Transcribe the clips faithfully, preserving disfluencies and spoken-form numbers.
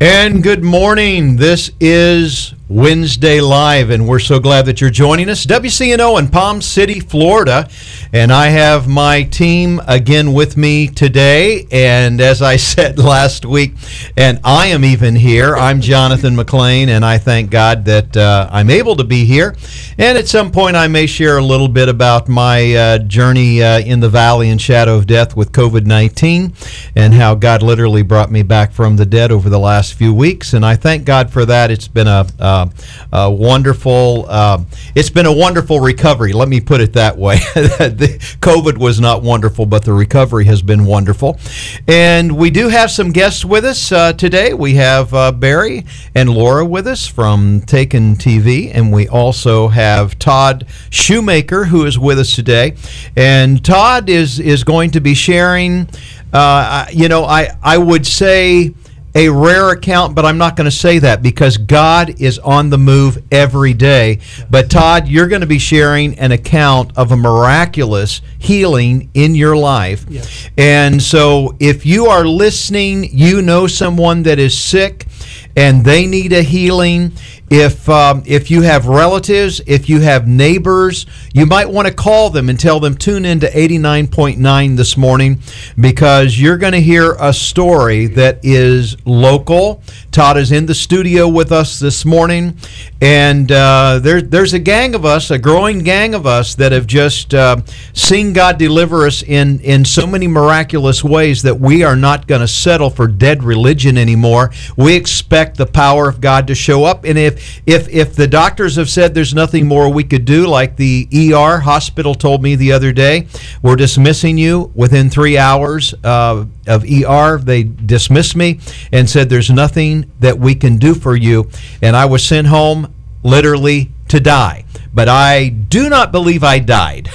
And good morning. This is Wednesday Live, and we're so glad that you're joining us. W C N O in Palm City, Florida, and I have my team again with me today. And as I said last week, and I am even here, I'm Jonathan McLean, and I thank God that uh, I'm able to be here. And at some point, I may share a little bit about my uh, journey uh, in the valley and shadow of death with COVID nineteen, and how God literally brought me back from the dead over the last few weeks. And I thank God for that. It's been a Uh, a wonderful, uh, it's been a wonderful recovery. Let me put it that way. The COVID was not wonderful, but the recovery has been wonderful. And we do have some guests with us uh, today. We have uh, Barry and Laura with us from Taken T V, and we also have Todd Shoemaker, who is with us today. And Todd is is going to be sharing, uh, you know, I, I would say, a rare account, but I'm not going to say that because God is on the move every day. But Todd, you're going to be sharing an account of a miraculous healing in your life. Yes. And so if you are listening, you know someone that is sick and they need a healing. If um, if you have relatives, if you have neighbors, you might want to call them and tell them, tune in to eighty-nine point nine this morning, because you're going to hear a story that is local. Todd is in the studio with us this morning, and uh, there, there's a gang of us, a growing gang of us, that have just uh, seen God deliver us in, in so many miraculous ways that we are not going to settle for dead religion anymore. We expect the power of God to show up, and if If if the doctors have said there's nothing more we could do, like the E R hospital told me the other day, we're dismissing you within three hours uh, of E R. They dismissed me and said there's nothing that we can do for you. And I was sent home literally to die. But I do not believe I died.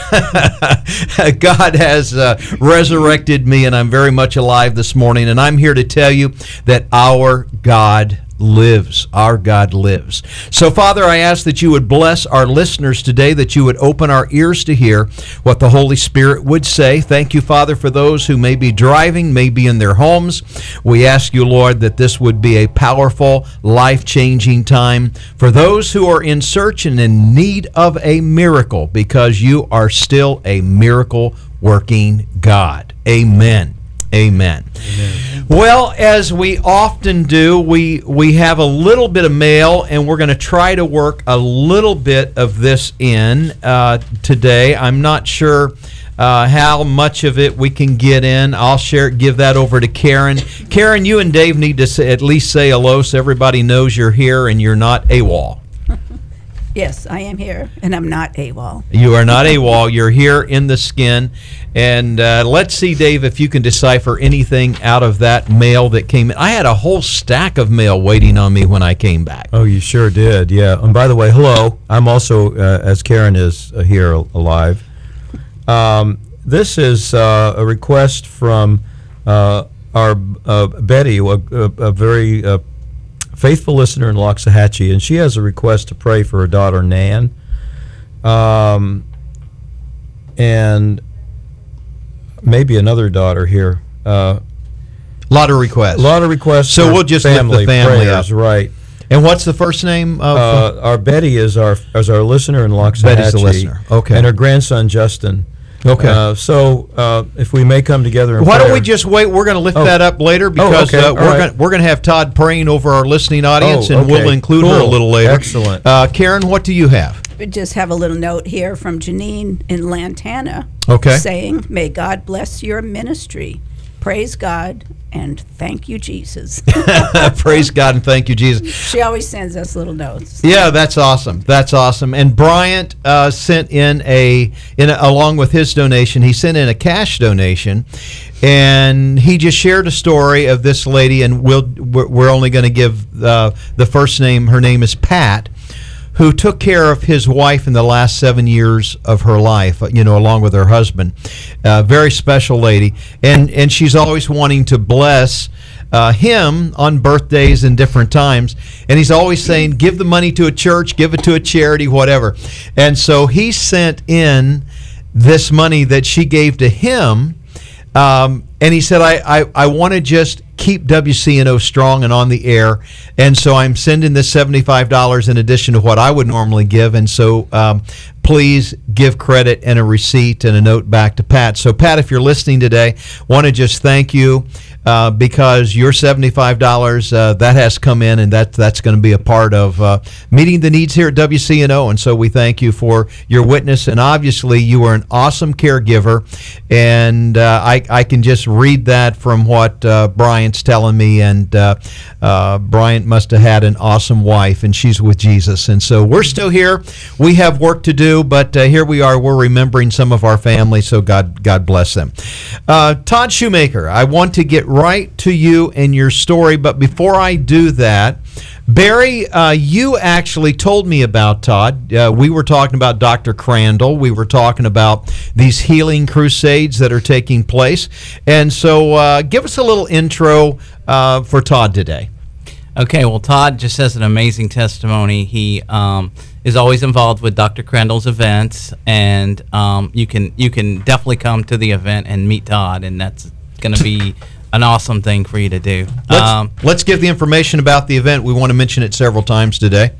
God has uh, resurrected me, and I'm very much alive this morning. And I'm here to tell you that our God lives. Our God lives. So, Father, I ask that you would bless our listeners today, that you would open our ears to hear what the Holy Spirit would say. Thank you, Father, for those who may be driving, may be in their homes. We ask you, Lord, that this would be a powerful, life-changing time for those who are in search and in need of a miracle, because you are still a miracle-working God. Amen. Amen. Amen. Well, as we often do, we we have a little bit of mail, and we're going to try to work a little bit of this in uh, today. I'm not sure uh, how much of it we can get in. I'll share, give that over to Karen. Karen, you and Dave need to say, at least say hello so everybody knows you're here and you're not AWOL. Yes, I am here, and I'm not AWOL. You are not AWOL. You're here in the skin. And uh, let's see, Dave, if you can decipher anything out of that mail that came in. I had a whole stack of mail waiting on me when I came back. Oh, you sure did, yeah. And by the way, hello. I'm also, uh, as Karen is uh, here alive. Um, this is uh, a request from uh, our uh, Betty, a, a, a very uh, faithful listener in Loxahatchee, and she has a request to pray for her daughter, Nan. Um, and maybe another daughter here. A uh, lot of requests. A lot of requests. So we'll just lift the family prayers, up. Right. And what's the first name of uh, our Betty is our is our listener in Loxahatchee. Betty's the listener. Okay. And her grandson Justin. Okay. Uh, so uh, if we may come together in Why prayer. don't we just wait? We're going to lift oh. that up later, because oh, okay. uh, we're right. going we're going to have Todd praying over our listening audience, oh, and okay. we'll include cool. her a little later. Excellent. Uh, Karen, what do you have? We just have a little note here from Janine in Lantana. Okay. Saying, may God bless your ministry. Praise God and thank you, Jesus. Praise God and thank you, Jesus. She always sends us little notes. Yeah, that's awesome. That's awesome. And Bryant uh, sent in a, in a, along with his donation, he sent in a cash donation, and he just shared a story of this lady, and we'll, we're only going to give uh, the first name. Her name is Pat, who took care of his wife in the last seven years of her life, you know, along with her husband. Uh, very special lady. And and she's always wanting to bless uh, him on birthdays and different times. And he's always saying, give the money to a church, give it to a charity, whatever. And so he sent in this money that she gave to him. Um, and he said, I, I, I want to just keep W C N O strong and on the air. And so I'm sending this seventy-five dollars in addition to what I would normally give. And so um, please give credit and a receipt and a note back to Pat. So, Pat, if you're listening today, want to just thank you. Uh, because your seventy-five dollars, uh, that has come in, and that that's going to be a part of uh, meeting the needs here at W C N O. And so we thank you for your witness. And obviously, you are an awesome caregiver. And uh, I, I can just read that from what uh, Bryant's telling me. And uh, uh, Bryant must have had an awesome wife, and she's with Jesus. And so we're still here. We have work to do, but uh, here we are. We're remembering some of our family, so God, God bless them. Uh, Todd Shoemaker, I want to get right to you and your story, but before I do that, Barry, uh, you actually told me about Todd. Uh, we were talking about Doctor Crandall. We were talking about these healing crusades that are taking place. And so uh, give us a little intro uh, for Todd today. Okay, well, Todd just has an amazing testimony. He um, is always involved with Doctor Crandall's events, and um, you can you can definitely come to the event and meet Todd, and that's going to be an awesome thing for you to do. Let's, Um, let's give the information about the event. We want to mention it several times today.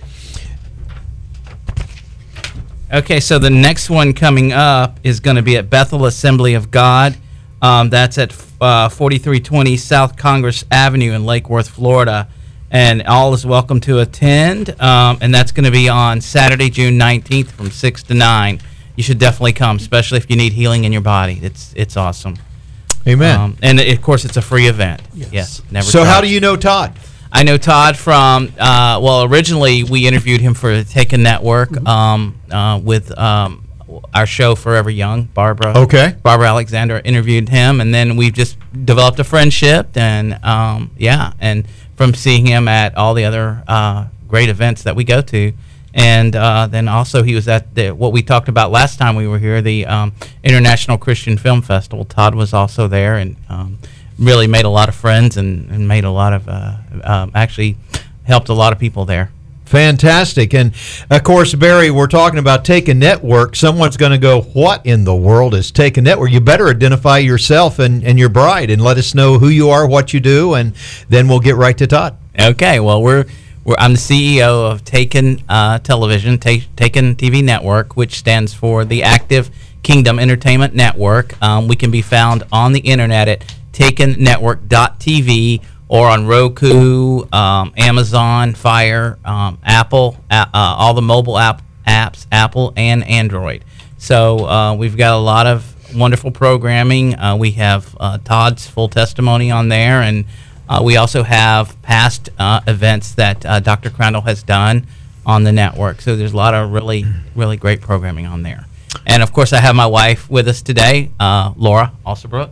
okay, so the next one coming up is going to be at Bethel Assembly of God. Um, that's at uh, forty-three twenty South Congress Avenue in Lake Worth, Florida. And all is welcome to attend. Um, and that's going to be on Saturday, June nineteenth from six to nine. You should definitely come, especially if you need healing in your body. It's it's awesome. Amen. Um, and of course, it's a free event. Yes. Yes. Never. So how charged. do you know Todd? I know Todd from, uh, well, originally we interviewed him for Taken Network um, uh, with um, our show Forever Young, Barbara. Okay. Barbara Alexander interviewed him, and then we've just developed a friendship, and um, yeah, and from seeing him at all the other uh, great events that we go to. And uh, then also he was at the, what we talked about last time we were here, the um, International Christian Film Festival. Todd was also there, and um, really made a lot of friends, and, and made a lot of, uh, um, actually helped a lot of people there. Fantastic. And, of course, Barry, we're talking about Taken Network. Someone's going to go, what in the world is Taken Network? You better identify yourself and, and your bride and let us know who you are, what you do, and then we'll get right to Todd. Okay, well, we're, we're I'm the C E O of Taken uh, Television, Ta- Taken T V Network, which stands for the Active Kingdom Entertainment Network. Um, we can be found on the internet at taken network dot t v or on Roku, um, Amazon, Fire, um, Apple, uh, uh, all the mobile app apps, Apple and Android. So uh, we've got a lot of wonderful programming. Uh, we have uh, Todd's full testimony on there, and uh, we also have past uh, events that uh, Doctor Crandall has done on the network. So there's a lot of really, really great programming on there. And of course, I have my wife with us today, uh, Laura Alsterbrook.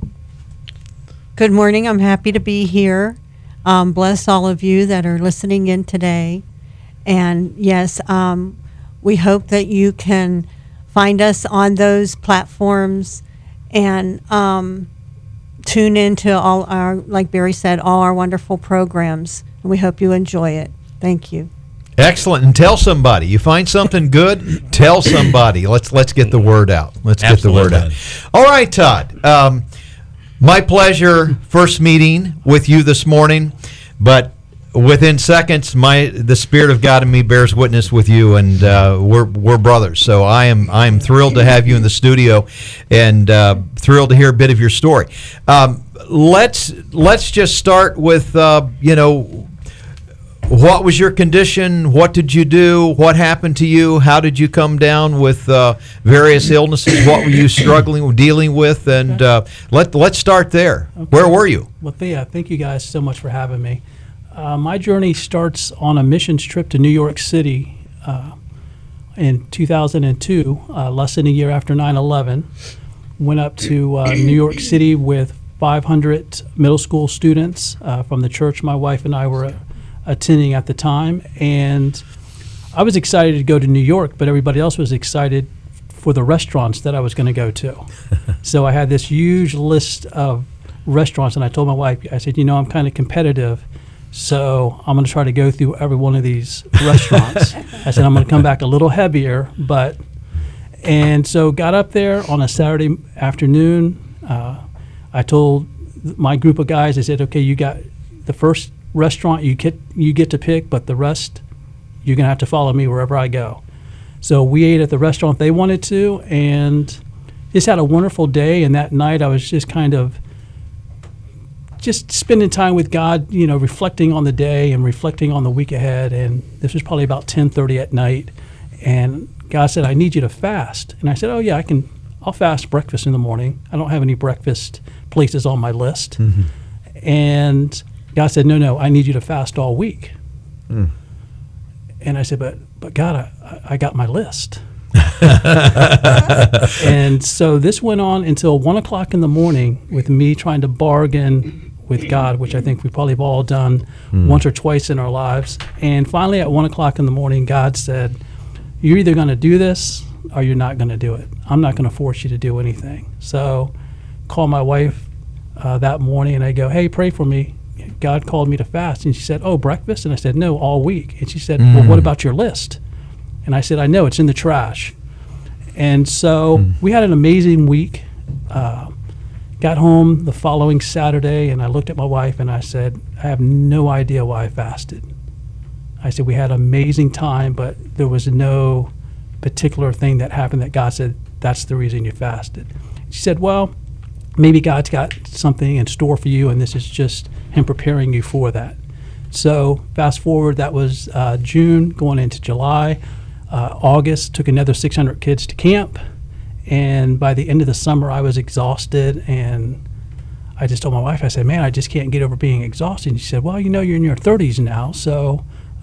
Good morning. I'm happy to be here. Um, bless all of you that are listening in today. And yes, um, we hope that you can find us on those platforms and um, tune into all our, like Barry said, all our wonderful programs. And we hope you enjoy it. Thank you. Excellent. And tell somebody. You find something good, tell somebody. Let's let's get the word out. Let's Absolutely. get the word out. All right, Todd. Um, my pleasure, first meeting with you this morning, but within seconds, my the Spirit of God in me bears witness with you, and uh, we're we're brothers. So I am I am thrilled to have you in the studio, and uh, thrilled to hear a bit of your story. Um, let's let's just start with uh, you know. What was your condition? What did you do? What happened to you? How did you come down with uh, various illnesses? What were you struggling with, dealing with? And uh, let, let's start there. Okay. Where were you? Well, yeah, thank you guys so much for having me. Uh, my journey starts on a missions trip to New York City uh, in two thousand two, uh, less than a year after nine eleven. Went up to uh, New York City with five hundred middle school students uh, from the church my wife and I were attending at the time, and I was excited to go to New York, but everybody else was excited for the restaurants that I was going to go to. So I had this huge list of restaurants, and I told my wife, I said, you know, I'm kind of competitive, so I'm going to try to go through every one of these restaurants. I said, I'm going to come back a little heavier, but, and so got up there on a Saturday afternoon. Uh, I told th- my group of guys, I said, okay, you got the first restaurant you get you get to pick, but the rest you're gonna have to follow me wherever I go. So we ate at the restaurant they wanted to, and just had a wonderful day. And that night, I was just kind of just spending time with God, you know, reflecting on the day and reflecting on the week ahead. And this was probably about ten thirty at night, and God said, "I need you to fast." And I said, "Oh yeah, I can. I'll fast breakfast in the morning. I don't have any breakfast places on my list." Mm-hmm. And God said, "No, no, I need you to fast all week." Mm. And I said, "But, but God, I, I got my list." And so this went on until one o'clock in the morning with me trying to bargain with God, which I think we probably have all done mm. once or twice in our lives. And finally, at one o'clock in the morning, God said, "You're either going to do this or you're not going to do it. I'm not going to force you to do anything." So call my wife uh, that morning, and I go, "Hey, pray for me. God called me to fast." And she said, "Oh, breakfast?" And I said, "No, all week." And she said, mm. "Well, what about your list?" And I said, "I know, it's in the trash." And so mm. we had an amazing week. Uh, got home the following Saturday, and I looked at my wife, and I said, "I have no idea why I fasted." I said, "We had an amazing time, but there was no particular thing that happened that God said, that's the reason you fasted." She said, "Well, maybe God's got something in store for you, and this is just Him preparing you for that." So fast forward, that was uh, June going into July. Uh, August, took another six hundred kids to camp, and by the end of the summer, I was exhausted, and I just told my wife, I said, "Man, I just can't get over being exhausted." And she said, "Well, you know, you're in your thirties now, so..."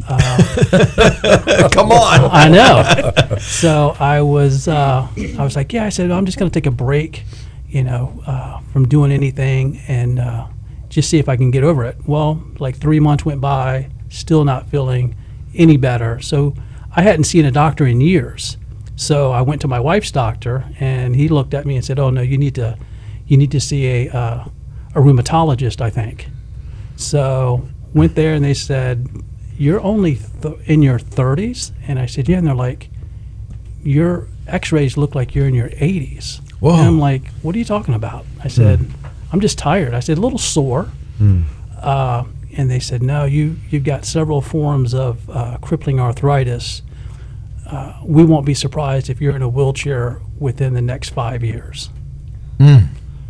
Uh, Come on. I know. So I was, uh, I was like, yeah. I said, "I'm just going to take a break, you know, uh, from doing anything, and uh, just see if I can get over it." Well, like three months went by, still not feeling any better. So I hadn't seen a doctor in years. So I went to my wife's doctor, and he looked at me and said, "Oh no, you need to, you need to see a uh, a rheumatologist, I think." So went there, and they said, "You're only th- in your thirties?" And I said, "Yeah." And they're like, "Your x-rays look like you're in your eighties. Whoa. And I'm like, "What are you talking about?" I said, mm. "I'm just tired." I said, "A little sore." Mm. Uh, and they said, "No, you, you've got several forms of uh, crippling arthritis. Uh, we won't be surprised if you're in a wheelchair within the next five years. Mm.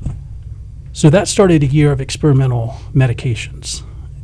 So that started a year of experimental medications.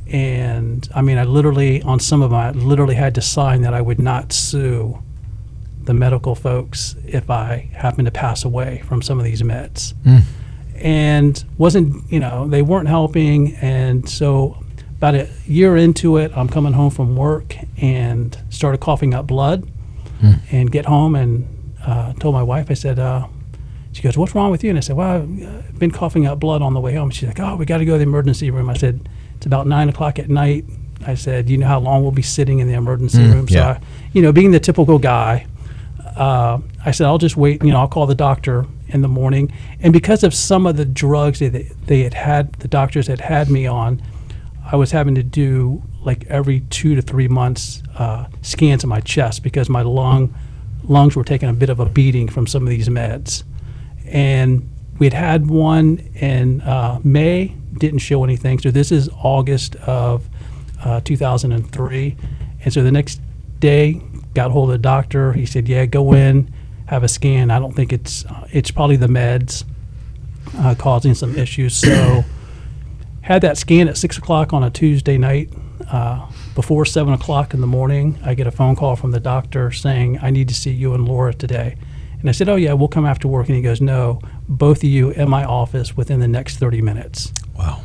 And I mean, I literally, on some of them, I literally had to sign that I would not sue the medical folks if I happened to pass away from some of these meds. Mm. And wasn't, you know, they weren't helping. And so about a year into it, I'm coming home from work and started coughing up blood mm. and get home and uh, told my wife, I said, uh, she goes, "What's wrong with you?" And I said, "Well, I've been coughing up blood on the way home." She's like, "Oh, we got to go to the emergency room." I said, "It's about nine o'clock at night." I said, "You know how long we'll be sitting in the emergency mm, room?" So, yeah. I, you know, being the typical guy, uh, I said, "I'll just wait. You know, I'll call the doctor in the morning." And because of some of the drugs that they, they had had, the doctors had had me on, I was having to do like every two to three months uh, scans of my chest because my lung lungs were taking a bit of a beating from some of these meds. And we'd had one in uh, May, didn't show anything. So this is August of uh, two thousand three. And so the next day, got hold of the doctor. He said, "Yeah, go in, have a scan. I don't think it's, uh, it's probably the meds uh, causing some issues." So had that scan at six o'clock on a Tuesday night. Uh, before seven o'clock in the morning, I get a phone call from the doctor saying, "I need to see you and Laura today." And I said, "Oh yeah, we'll come after work." And he goes, "No, both of you in my office within the next thirty minutes. Wow.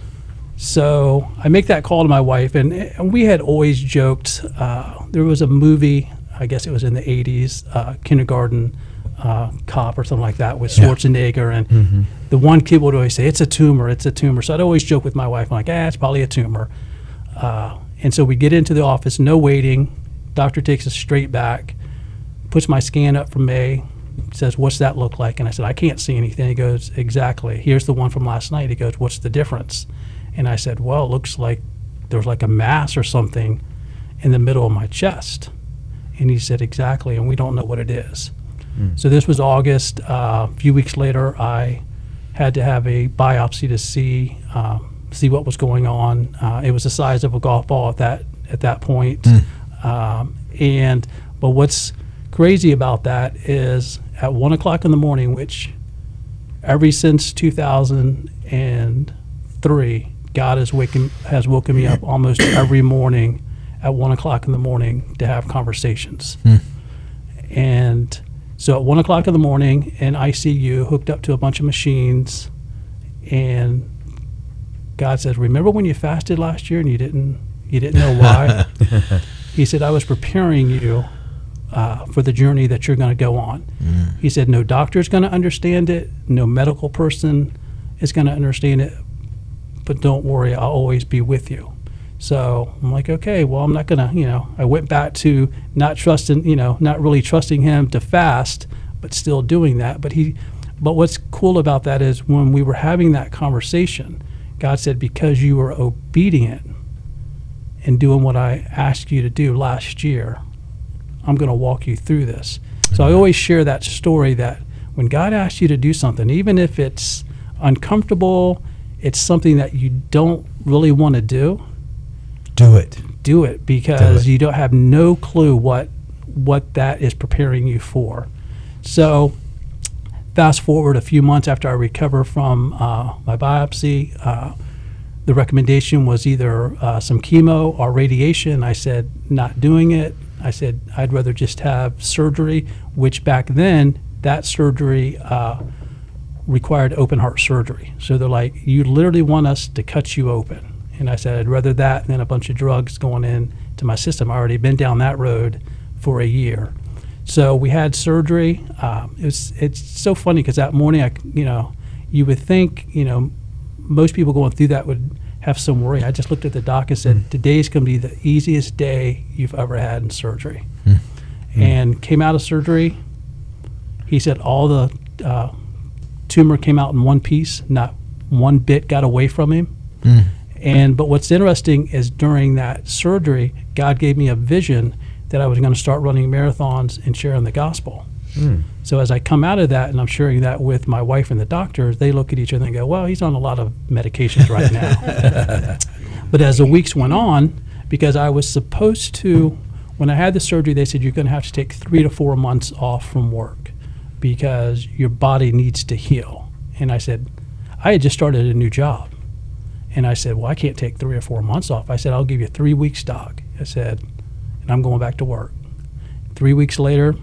So I make that call to my wife, and, and we had always joked. Uh, there was a movie, I guess it was in the eighties, uh, Kindergarten uh, Cop or something like that with Schwarzenegger. Yeah. And mm-hmm. the one kid would always say, "It's a tumor, it's a tumor." So I'd always joke with my wife, I'm like, "Ah, it's probably a tumor." Uh, and so we get into the office, no waiting. Doctor takes us straight back, puts my scan up for May, says, "What's that look like?" And I said, "I can't see anything." He goes, "Exactly. Here's the one from last night." He goes, "What's the difference?" And I said, "Well, it looks like there's like a mass or something in the middle of my chest." And he said, "Exactly, and we don't know what it is." Mm. So this was August. Uh, a few weeks later, I had to have a biopsy to see um, see what was going on. Uh, it was the size of a golf ball at that at that point. Mm. Um, and but what's crazy about that is at one o'clock in the morning, which ever since two thousand three, God has waken has woken me up almost every morning at one o'clock in the morning to have conversations. Mm. And so at one o'clock in the morning in I C U, hooked up to a bunch of machines, and God says, "Remember when you fasted last year and you didn't you didn't know why?" He said, "I was preparing you uh, for the journey that you're going to go on." Mm. He said, "No doctor's going to understand it, no medical person is going to understand it, but don't worry, I'll always be with you." So I'm like, okay, well, I'm not gonna, you know, I went back to not trusting, you know, not really trusting him to fast, but still doing that. But he, but what's cool about that is when we were having that conversation, God said, because you were obedient in doing what I asked you to do last year, I'm gonna walk you through this. So I always share that story that when God asks you to do something, even if it's uncomfortable, it's something that you don't really want to do, do it. Do it because do it. You don't have no clue what what that is preparing you for. So fast forward a few months after I recover from uh, my biopsy, uh, the recommendation was either uh, some chemo or radiation. I said, not doing it. I said, I'd rather just have surgery, which back then, that surgery uh, required open heart surgery. So they're like, you literally want us to cut you open. And I said, I'd rather that than a bunch of drugs going in to my system. I already been down that road for a year. So we had surgery. Um, it was, it's so funny because that morning, I, you know, you would think, you know, most people going through that would have some worry. I just looked at the doc and said, mm. today's going to be the easiest day you've ever had in surgery. Mm. And came out of surgery. He said all the uh, tumor came out in one piece. Not one bit got away from him. Mm. And but what's interesting is during that surgery, God gave me a vision that I was going to start running marathons and sharing the gospel. Mm. So as I come out of that and I'm sharing that with my wife and the doctors, they look at each other and go, well, he's on a lot of medications right now. But as the weeks went on, because I was supposed to, when I had the surgery, they said you're going to have to take three to four months off from work because your body needs to heal. And I said, I had just started a new job. And I said, well, I can't take three or four months off. I said, I'll give you three weeks, doc. I said, and I'm going back to work. Three weeks later,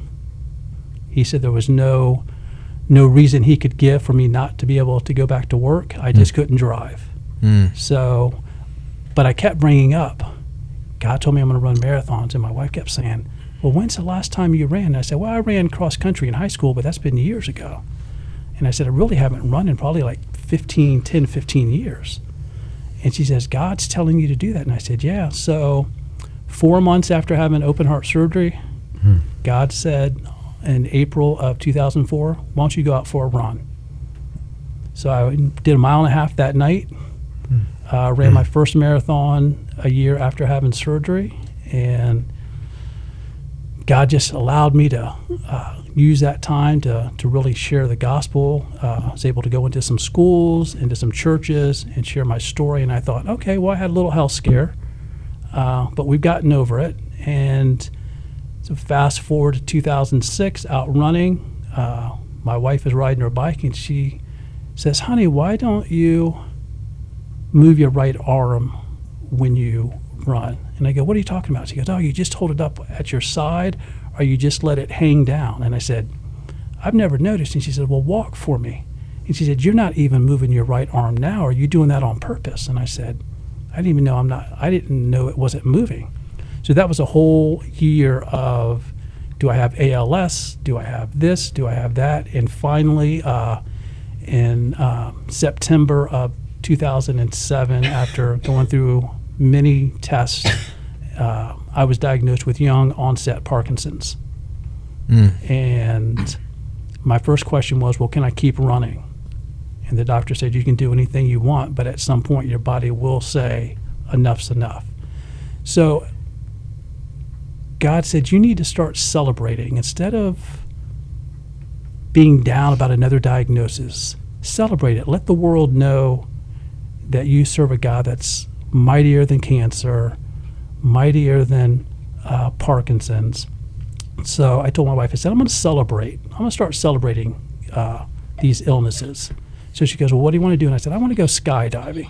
he said there was no no reason he could give for me not to be able to go back to work. I just mm. couldn't drive. Mm. So, but I kept bringing up, God told me I'm going to run marathons. And my wife kept saying, well, when's the last time you ran? And I said, well, I ran cross country in high school, but that's been years ago. And I said, I really haven't run in probably like fifteen, ten, fifteen years. And she says, God's telling you to do that. And I said, yeah. So four months after having open heart surgery, hmm. God said in April of two thousand four, why don't you go out for a run? So I did a mile and a half that night, hmm. uh, ran hmm. my first marathon a year after having surgery. And God just allowed me to uh, use that time to, to really share the gospel. Uh, I was able to go into some schools, into some churches, and share my story. And I thought, okay, well, I had a little health scare, uh, but we've gotten over it. And so fast forward to two thousand six, out running. Uh, my wife is riding her bike, and she says, honey, why don't you move your right arm when you run? And I go, what are you talking about? She goes, oh, you just hold it up at your side, or you just let it hang down. And I said, I've never noticed. And she said, well, walk for me. And she said, you're not even moving your right arm now. Are you doing that on purpose? And I said, I didn't even know I'm not, I didn't know it wasn't moving. So that was a whole year of, do I have A L S? Do I have this? Do I have that? And finally, uh, in uh, September of two thousand seven, after going through many tests, uh, I was diagnosed with young onset Parkinson's. Mm. And my first question was, well, can I keep running? And the doctor said, you can do anything you want, but at some point your body will say, enough's enough. So God said, you need to start celebrating. Instead of being down about another diagnosis, celebrate it. Let the world know that you serve a God that's mightier than cancer, mightier than uh, Parkinson's. So I told my wife, I said, I'm going to celebrate. I'm going to start celebrating uh, these illnesses. So she goes, well, what do you want to do? And I said, I want to go skydiving.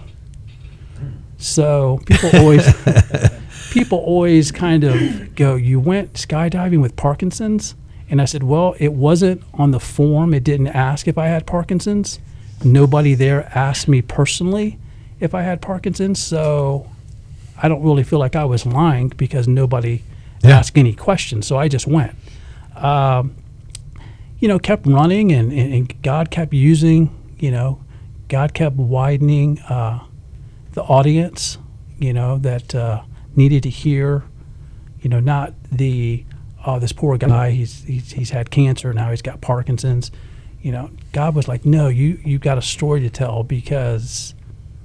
So people always, people always kind of go, you went skydiving with Parkinson's? And I said, well, it wasn't on the form. It didn't ask if I had Parkinson's. Nobody there asked me personally if I had Parkinson's. So I don't really feel like I was lying because nobody Yeah. asked any questions. So I just went. Um, you know, kept running and, and, and God kept using, you know, God kept widening uh, the audience, you know, that uh, needed to hear, you know, not the, oh, this poor guy, he's, he's he's had cancer, now he's got Parkinson's. You know, God was like, no, you, you've got a story to tell because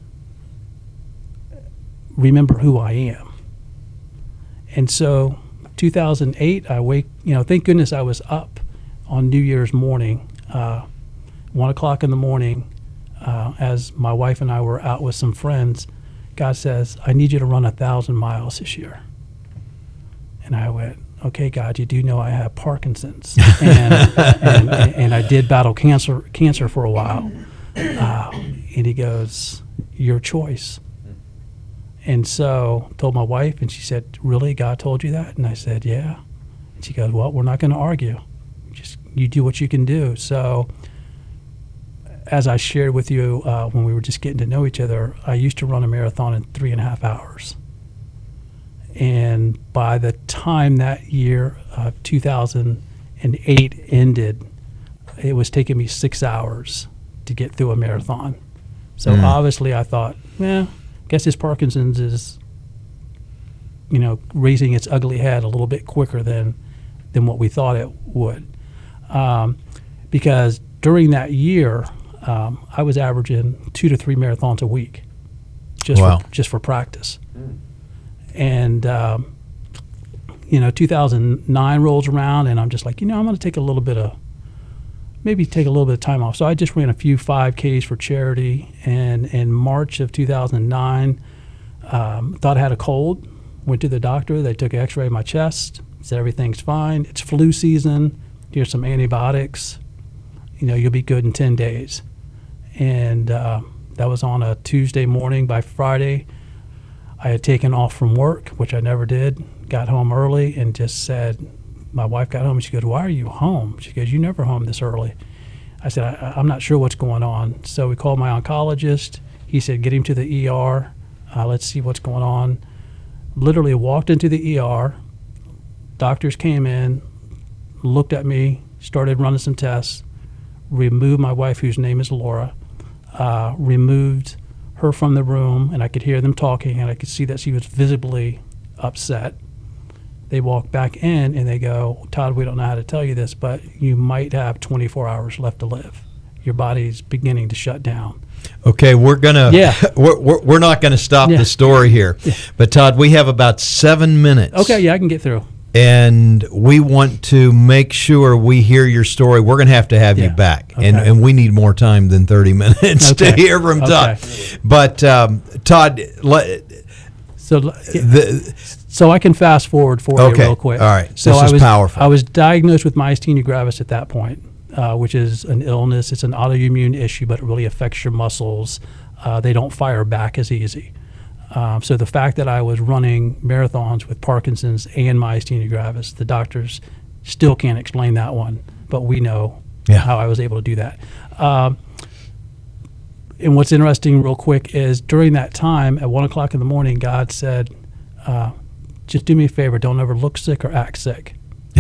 remember who I am. And so two thousand eight, I wake, you know, thank goodness I was up on New Year's morning, uh, one o'clock in the morning, uh, as my wife and I were out with some friends. God says, I need you to run a thousand miles this year. And I went, okay, God, you do know I have Parkinson's, and, and, and I did battle cancer cancer for a while. Uh, and he goes, your choice. And so told my wife, and she said, really, God told you that? And I said, yeah. And she goes, well, we're not going to argue. Just you do what you can do. So as I shared with you uh, when we were just getting to know each other, I used to run a marathon in three and a half hours. And by the time that year of two thousand eight ended, it was taking me six hours to get through a marathon. So Mm. obviously I thought, well, I guess this Parkinson's is, you know, raising its ugly head a little bit quicker than than what we thought it would. Um, because during that year, um, I was averaging two to three marathons a week, just Wow. for just for practice. And um, you know, two thousand nine rolls around, and I'm just like, you know, I'm going to take a little bit of, maybe take a little bit of time off. So I just ran a few five Ks for charity. And in March of two thousand nine, um, thought I had a cold. Went to the doctor. They took an X-ray of my chest. Said everything's fine. It's flu season. Here's some antibiotics. You know, you'll be good in ten days. And uh, that was on a Tuesday morning. By Friday, I had taken off from work, which I never did. Got home early and just said, my wife got home and she goes, why are you home? She goes, you never home this early. I said, I, I'm not sure what's going on. So we called my oncologist. He said, get him to the E R. Uh, let's see what's going on. Literally walked into the E R. Doctors came in, looked at me, started running some tests, removed my wife, whose name is Laura, uh, removed her from the room, and I could hear them talking, and I could see that she was visibly upset. They walk back in, and they go, Todd, we don't know how to tell you this, but you might have twenty-four hours left to live. Your body's beginning to shut down. Okay, we're gonna. Yeah. We're we're, we're not gonna stop Yeah. the story here, but Todd, we have about seven minutes. Okay, yeah, I can get through. And we want to make sure we hear your story. We're going to have to have you Yeah. back, and Okay. and we need more time than thirty minutes to Okay. hear from Todd. Okay. But um, Todd, let, So, the, so I can fast forward for Okay, you real quick. all right. So This I is was, powerful. I was diagnosed with myasthenia gravis at that point, uh, which is an illness. It's an autoimmune issue, but it really affects your muscles. Uh, they don't fire back as easy. Um, so the fact that I was running marathons with Parkinson's and myasthenia gravis, the doctors still can't explain that one, but we know Yeah. how I was able to do that. Um, and what's interesting, real quick, is during that time at one o'clock in the morning, God said, uh, "Just do me a favor, don't ever look sick or act sick."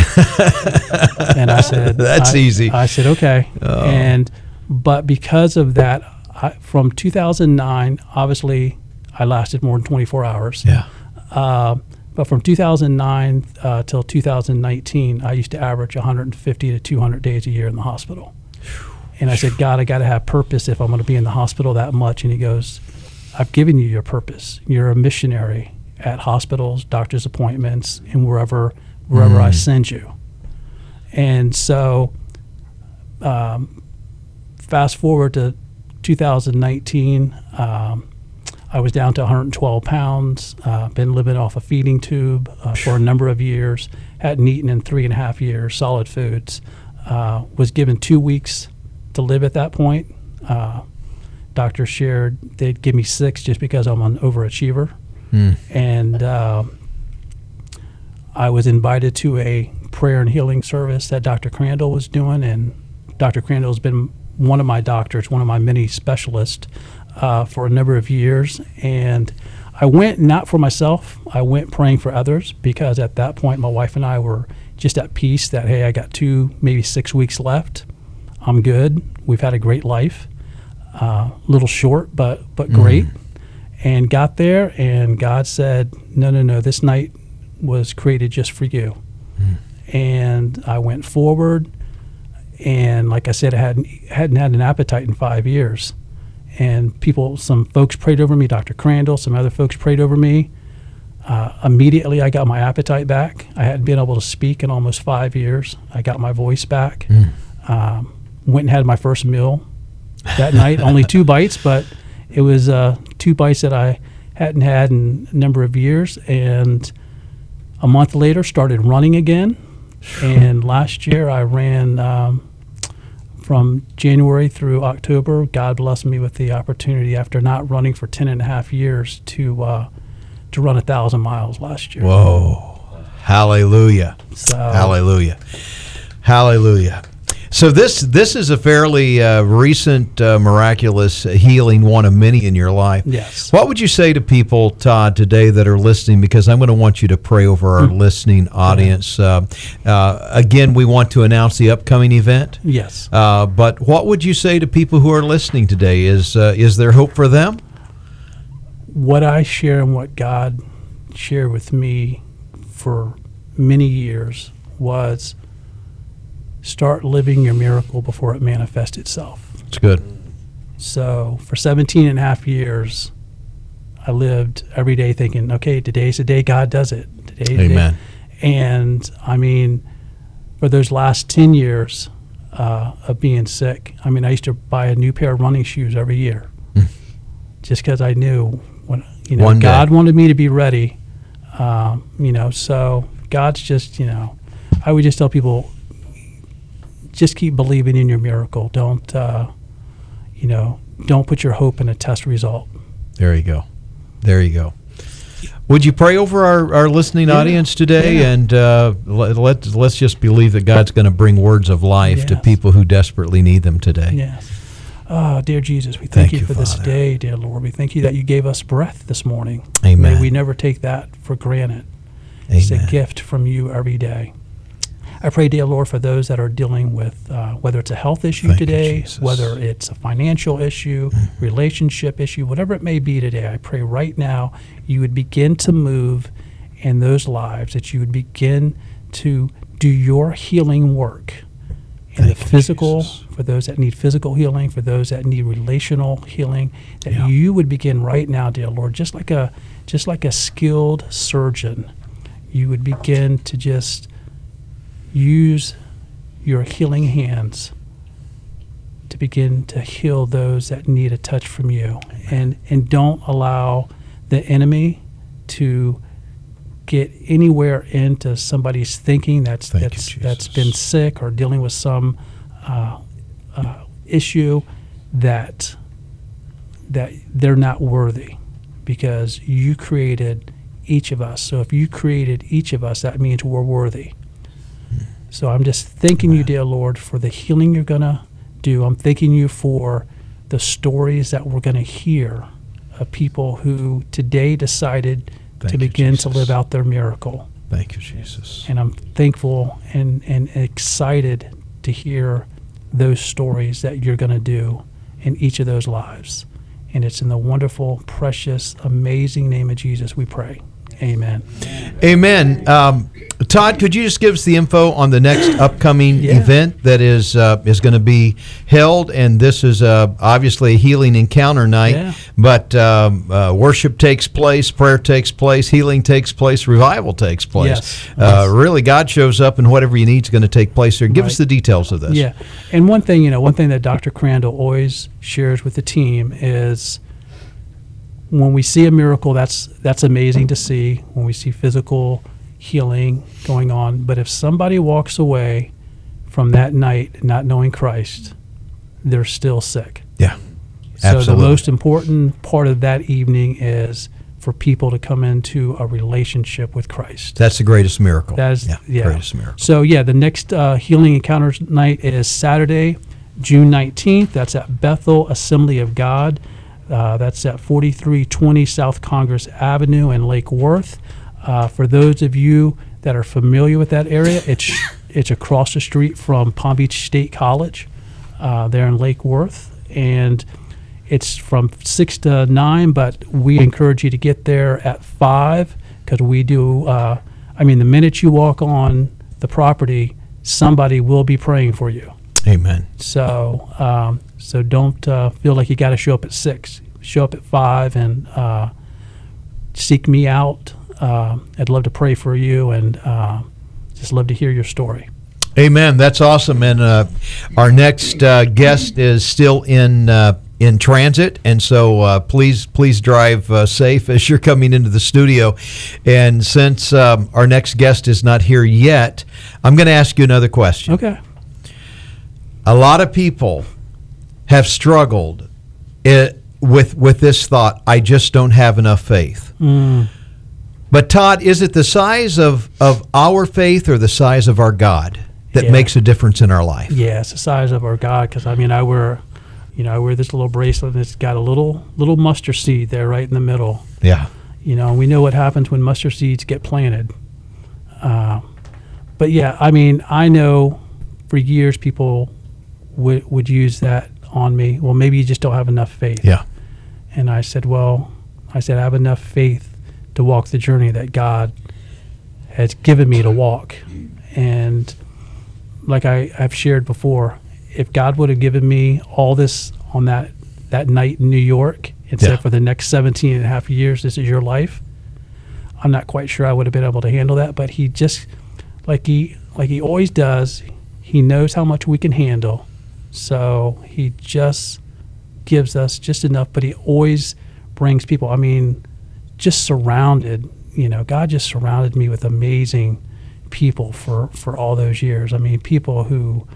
And I said, That's I- easy. I said, okay. Oh. And but because of that, I, from two thousand nine, obviously, I lasted more than twenty-four hours. yeah. Uh, but from two thousand nine uh, till two thousand nineteen, I used to average one hundred fifty to two hundred days a year in the hospital. And I said, God, I got to have purpose if I'm going to be in the hospital that much. And he goes, I've given you your purpose. You're a missionary at hospitals, doctor's appointments, and wherever wherever I send you. And so um, fast forward to two thousand nineteen, um, I was down to one hundred twelve pounds, uh, been living off a feeding tube uh, for a number of years, hadn't eaten in three and a half years, solid foods. Uh, was given two weeks to live at that point. Uh, doctor shared they'd give me six just because I'm an overachiever. Mm. And uh, I was invited to a prayer and healing service that Doctor Crandall was doing, and Doctor Crandall has been one of my doctors, one of my many specialists uh, for a number of years. And I went not for myself, I went praying for others, because at that point my wife and I were just at peace that, hey, I got two, maybe six weeks left. I'm good. We've had a great life. A uh, little short, but but great. Mm. And got there, and God said, no, no, no, this night was created just for you. Mm. And I went forward, and like I said, I hadn't, hadn't had an appetite in five years. And people, some folks prayed over me, Doctor Crandall, some other folks prayed over me. Uh, immediately, I got my appetite back. I hadn't been able to speak in almost five years. I got my voice back. Mm. Um, went and had my first meal that night. Only two bites, but it was uh, two bites that I hadn't had in a number of years. And a month later, started running again. And last year, I ran um, from January through October. God blessed me with the opportunity, after not running for ten and a half years, to uh, to run a thousand miles last year. Whoa. Hallelujah. So, Hallelujah. Hallelujah. So this this is a fairly uh, recent uh, miraculous healing, one of many in your life. Yes. What would you say to people, Todd, today that are listening? Because I'm going to want you to pray over our mm. listening audience. Uh, uh, again, we want to announce the upcoming event. Yes. Uh, but what would you say to people who are listening today? Is uh, is there hope for them? What I share and what God shared with me for many years was, start living your miracle before it manifests itself. It's good. So for seventeen and a half years, I lived every day thinking, okay, today's the day God does it. Today's Amen. The day. And I mean, for those last ten years uh, of being sick, I mean, I used to buy a new pair of running shoes every year mm. just because I knew when, you know, One God day. wanted me to be ready. Um, you know, so God's just, you know, I would just tell people, just keep believing in your miracle. Don't, uh, you know, don't put your hope in a test result. There you go. There you go. Would you pray over our, our listening Yeah. audience today? Yeah. And uh, let, let, let's just believe that God's going to bring words of life Yes. to people who desperately need them today. Yes. Oh, dear Jesus, we thank, Thank you you, for this Father. day, dear Lord. We thank you that you gave us breath this morning. Amen. May we never take that for granted. It's a Amen. gift from you every day. I pray, dear Lord, for those that are dealing with, uh, whether it's a health issue Thank you, today, Jesus. whether it's a financial issue, mm-hmm. relationship issue, whatever it may be today, I pray right now you would begin to move in those lives, that you would begin to do your healing work in Thank the you, physical, Jesus. for those that need physical healing, for those that need relational healing, that Yeah. you would begin right now, dear Lord, just like a just like a skilled surgeon, you would begin to just use your healing hands to begin to heal those that need a touch from you. And and don't allow the enemy to get anywhere into somebody's thinking that's Thank you, that's Jesus. that's been sick or dealing with some uh, uh, issue that that they're not worthy, because you created each of us. So if you created each of us, that means we're worthy. So I'm just thanking you, dear Lord, for the healing you're going to do. I'm thanking you for the stories that we're going to hear of people who today decided Thank to you, begin to Jesus. live out their miracle. Thank you, Jesus. And I'm thankful and, and excited to hear those stories that you're going to do in each of those lives. And it's in the wonderful, precious, amazing name of Jesus we pray. Amen. Amen. Um, Todd, could you just give us the info on the next upcoming Yeah. event that is uh, is going to be held? And this is uh, obviously a healing encounter night, Yeah. but um, uh, worship takes place, prayer takes place, healing takes place, revival takes place. Yes. Uh, really, God shows up, and whatever you need is going to take place there. Give us Right. the details of this. Yeah, and one thing, you know, one thing that Doctor Crandall always shares with the team is when we see a miracle, that's that's amazing to see. When we see physical healing going on, but if somebody walks away from that night not knowing Christ, they're still sick. Yeah, So absolutely. the most important part of that evening is for people to come into a relationship with Christ. That's the greatest miracle. That is, yeah, yeah. greatest miracle. So yeah, the next uh, Healing Encounters night is Saturday, June nineteenth. That's at Bethel Assembly of God. Uh, that's at forty-three twenty South Congress Avenue in Lake Worth. Uh, for those of you that are familiar with that area, it's it's across the street from Palm Beach State College, uh, there in Lake Worth, and it's from six to nine. But we encourage you to get there at five because we do. Uh, I mean, the minute you walk on the property, somebody will be praying for you. Amen. So, um, so don't uh, feel like you got to show up at six. Show up at five and uh, seek me out. Uh, I'd love to pray for you and uh, just love to hear your story. Amen. That's awesome. And uh, our next uh, guest is still in uh, in transit, and so uh, please please drive uh, safe as you're coming into the studio. And since um, our next guest is not here yet, I'm going to ask you another question. Okay. A lot of people have struggled it, with with this thought. I just don't have enough faith. Mm. But Todd, is it the size of, of our faith or the size of our God that Yeah. makes a difference in our life? Yeah, it's the size of our God. Because I mean, I wear, you know, I wear this little bracelet and it's got a little little mustard seed there right in the middle. Yeah. You know, we know what happens when mustard seeds get planted. Uh, but yeah, I mean, I know for years people would would use that on me. Well, maybe you just don't have enough faith. Yeah. And I said, well, I said I have enough faith to walk the journey that God has given me to walk. And like I, I've shared before, if God would have given me all this on that, that night in New York and Yeah. said for the next seventeen and a half years, this is your life, I'm not quite sure I would have been able to handle that. But he just, like he, like he always does, he knows how much we can handle. So he just gives us just enough, but he always brings people. I mean, just surrounded, you know, God just surrounded me with amazing people for, for all those years. I mean, people who,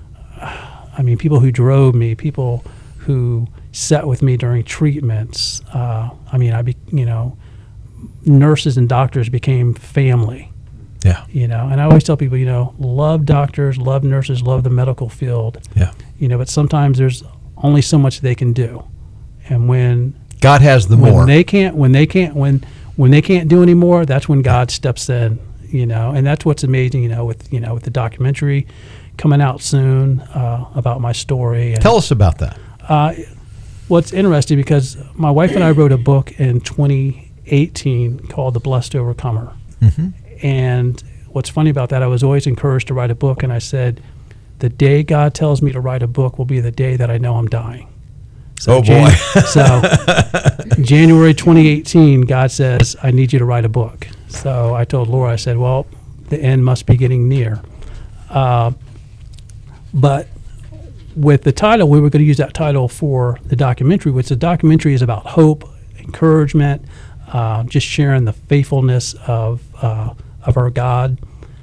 I mean, people who drove me, people who sat with me during treatments. Uh, I mean, I be, you know, nurses and doctors became family. Yeah. You know, and I always tell people, you know, love doctors, love nurses, love the medical field. Yeah. You know, but sometimes there's only so much they can do, and when God has the when more. they can't, when they can't, when when they can't do anymore, that's when God steps in. You know, and that's what's amazing. You know, with you know with the documentary coming out soon uh, about my story. And, Tell us about that. uh, what's interesting because my wife and I wrote a book in twenty eighteen called The Blessed Overcomer. Mm-hmm. And what's funny about that, I was always encouraged to write a book, and I said, the day God tells me to write a book will be the day that I know I'm dying. So Oh, boy. so January twenty eighteen, God says, I need you to write a book. So I told Laura, I said, well, the end must be getting near. Uh, but with the title, we were going to use that title for the documentary, which the documentary is about hope, encouragement, uh, just sharing the faithfulness of uh, of our God.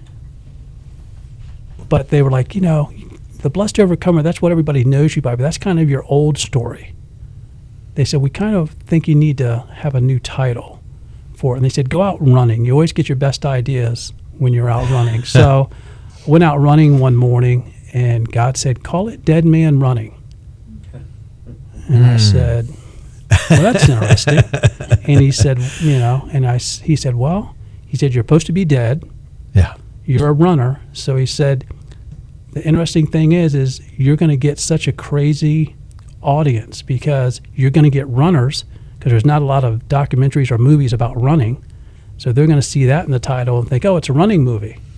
But they were like, you know, the Blessed Overcomer, that's what everybody knows you by, but that's kind of your old story. They said, we kind of think you need to have a new title for it. And they said, go out running. You always get your best ideas when you're out running. So I went out running one morning, and God said, call it Dead Man Running. And I said, well, that's interesting. And he said, you know, and I, s- he said, well, he said, you're supposed to be dead. Yeah. You're a runner. So he said, the interesting thing is, is you're going to get such a crazy audience because you're going to get runners because there's not a lot of documentaries or movies about running. So they're going to see that in the title and think, oh, it's a running movie.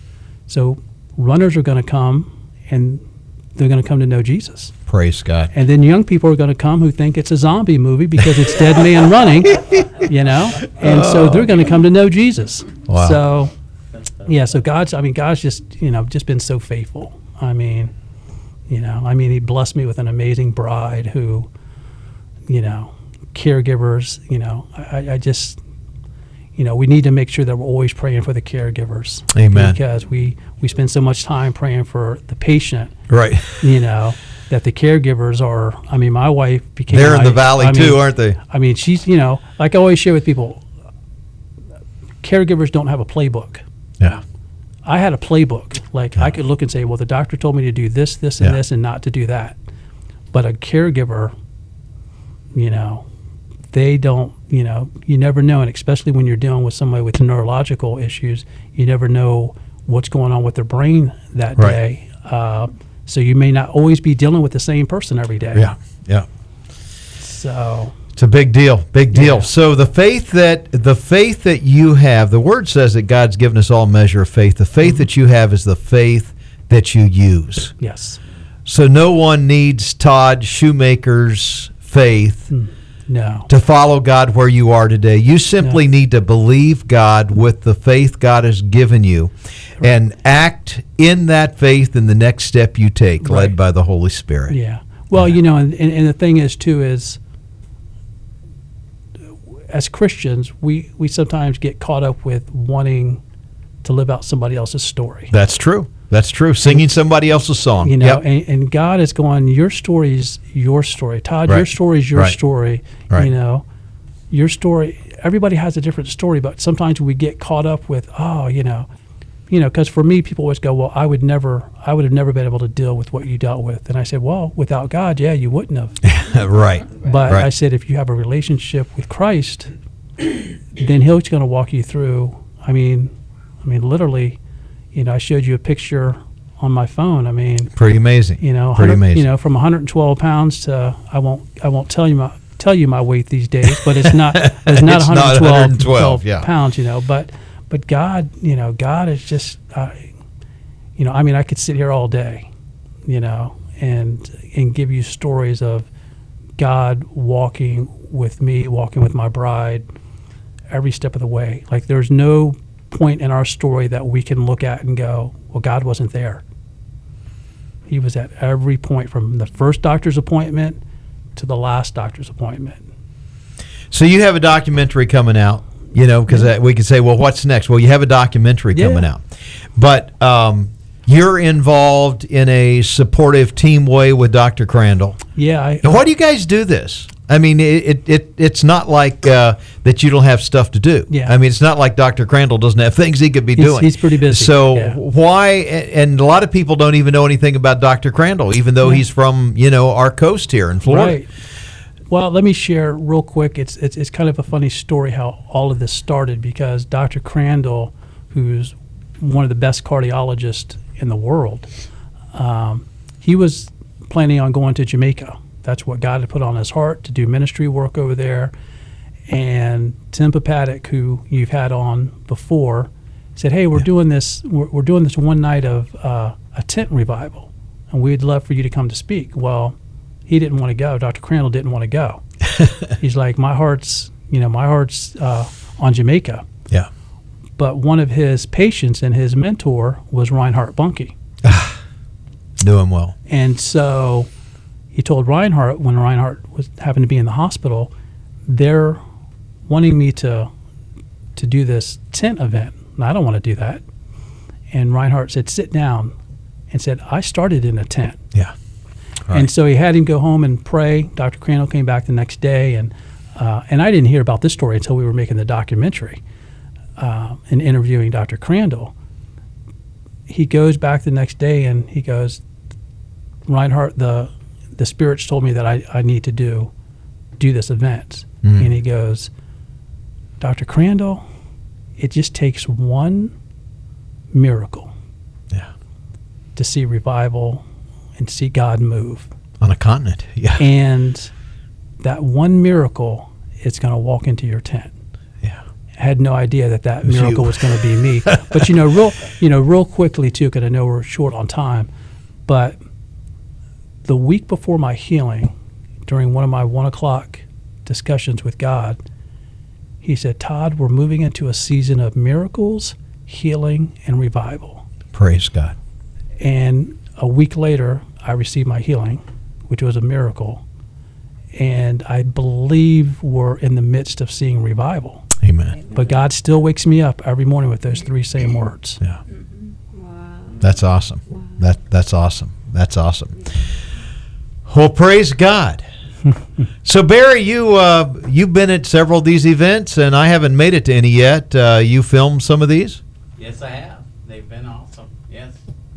So runners are going to come, and they're going to come to know Jesus. Praise God. And then young people are going to come who think it's a zombie movie because it's dead man running, you know? And so they're going to come to know Jesus. Wow. So, yeah, so God's, I mean, God's just, you know, just been so faithful. I mean, you know, I mean, he blessed me with an amazing bride who, you know, caregivers, you know, I, I just, you know, we need to make sure that we're always praying for the caregivers. Amen. Because we, we spend so much time praying for the patient, Right. you know, that the caregivers are, I mean, my wife became. They're in the my- valley I too, mean, aren't they? I mean, she's, you know, like I always share with people, caregivers don't have a playbook. Yeah. I had a playbook. Like I could look and say, well, the doctor told me to do this, this, and Yeah. this, and not to do that. But a caregiver, you know, they don't, you know, you never know. And especially when you're dealing with somebody with neurological issues, you never know what's going on with their brain that Right. day. Uh, so you may not always be dealing with the same person every day. Yeah. Yeah. So, It's a big deal, big deal. Yeah. So the faith that the faith that you have, the word says that God's given us all measure of faith. The faith Mm-hmm. that you have is the faith that you use. yes. So no one needs Todd Shoemaker's faith No. to follow God where you are today. You simply No. need to believe God with the faith God has given you and act in that faith in the next step you take, led Right. by the Holy Spirit. Yeah. Well, you know, and, and, and the thing is, too, is as Christians, we, we sometimes get caught up with wanting to live out somebody else's story. That's true. That's true. Singing somebody else's song. You know, Yep. and, and God is going, your story is your story. Todd, your Right. story is your Right. story. Right. You know, your story, everybody has a different story, but sometimes we get caught up with, oh, you know, you know, because for me, people always go, well, I would never, I would have never been able to deal with what you dealt with. And I said, well, without God, yeah, you wouldn't have. right. But Right. I said, if you have a relationship with Christ, then He's going to walk you through. I mean, I mean, literally, you know, I showed you a picture on my phone. I mean, Pretty amazing. you know, Pretty 100 amazing. you know, from one hundred twelve pounds to I won't, I won't tell you my tell you my weight these days, but it's not, it's not It's not one hundred twelve, one hundred twelve, yeah. pounds, you know. But, but God, you know, God is just, uh, you know, I mean, I could sit here all day, you know, and and give you stories of God walking with me, walking with my bride, every step of the way. Like there's no point in our story that we can look at and go, well, God wasn't there. He was at every point, from the first doctor's appointment to the last doctor's appointment. So you have a documentary coming out, you know, because we could say, well, what's next? Well, you have a documentary Yeah. coming out. But um, you're involved in a supportive team way with Doctor Crandall. Yeah. I, Now, why do you guys do this? I mean, it, it, it it's not like uh, that you don't have stuff to do. Yeah. I mean, it's not like Doctor Crandall doesn't have things he could be He's- doing. he's pretty busy, So yeah. why? And a lot of people don't even know anything about Doctor Crandall, even though Yeah. he's from, you know, our coast here in Florida. Right. Well, let me share real quick. It's, it's it's kind of a funny story how all of this started, because Doctor Crandall, who's one of the best cardiologists in the world, um, he was planning on going to Jamaica. That's what God had put on his heart, to do ministry work over there. And Tim Papatic, who you've had on before, said, "Hey, we're doing this. We're, we're doing this one night of uh, a tent revival, and we'd love for you to come to speak." Well, he didn't want to go. Doctor Crandall didn't want to go. He's like, my heart's, you know, my heart's uh, on Jamaica. Yeah. But one of his patients and his mentor was Reinhard Bunke. Knew him well. And so he told Reinhardt, when Reinhardt was happened to be in the hospital, they're wanting me to to do this tent event. And I don't want to do that. And Reinhardt said, sit down, and said, I started in a tent. Yeah. And Right. so he had him go home and pray. Doctor Crandall came back the next day, and uh, and I didn't hear about this story until we were making the documentary uh, and interviewing Doctor Crandall. He goes back the next day and he goes, Reinhardt, the the spirits told me that I, I need to do do this event. Mhm. And he goes, Doctor Crandall, it just takes one miracle Yeah. to see revival and see God move. On a continent. Yeah. And that one miracle is going to walk into your tent. Yeah. had no idea that that was miracle you. was going to be me. But you know, real you know, real quickly too, because I know we're short on time. But the week before my healing, during one of my one o'clock discussions with God, He said, "Todd, we're moving into a season of miracles, healing, and revival." Praise God. And a week later, I received my healing, which was a miracle. And I believe we're in the midst of seeing revival. Amen. But God still wakes me up every morning with those three same words. Yeah. That's awesome. That that's awesome. That's awesome. Well, praise God. So Barry, you uh, you've been at several of these events, and I haven't made it to any yet. Uh, you filmed some of these? Yes, I have. They've been awesome. Yes.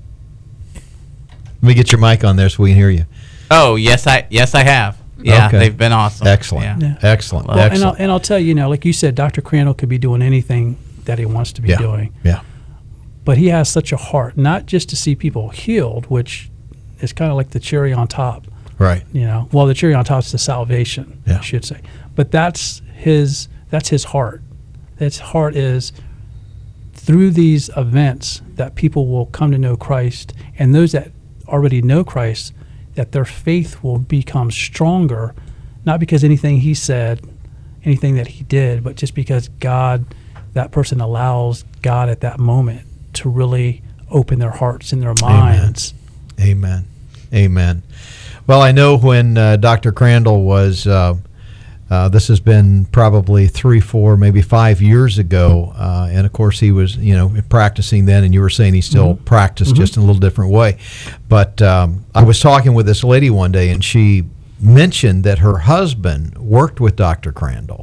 Let me get your mic on there so we can hear you. Oh, yes, I yes I have. Yeah, Okay. they've been awesome. Excellent. Yeah. Yeah. Excellent. Well, and, I'll, Excellent. and I'll tell you, you know, like you said, Doctor Crandall could be doing anything that he wants to be Yeah. doing. Yeah. But he has such a heart, not just to see people healed, which is kind of like the cherry on top. Right. You know, well, the cherry on top is the salvation, Yeah. I should say. But that's his that's his heart. His heart is through these events that people will come to know Christ, and those that already know Christ, that their faith will become stronger, not because anything he said, anything that he did, but just because God, that person allows God at that moment to really open their hearts and their minds. Amen. Amen. Well, I know when uh, Doctor Crandall was, uh, uh, this has been probably three, four, maybe five years ago, uh, and of course he was, you know, practicing then, and you were saying he still Mhm. practiced Mhm. just in a little different way. But um, I was talking with this lady one day, and she mentioned that her husband worked with Doctor Crandall,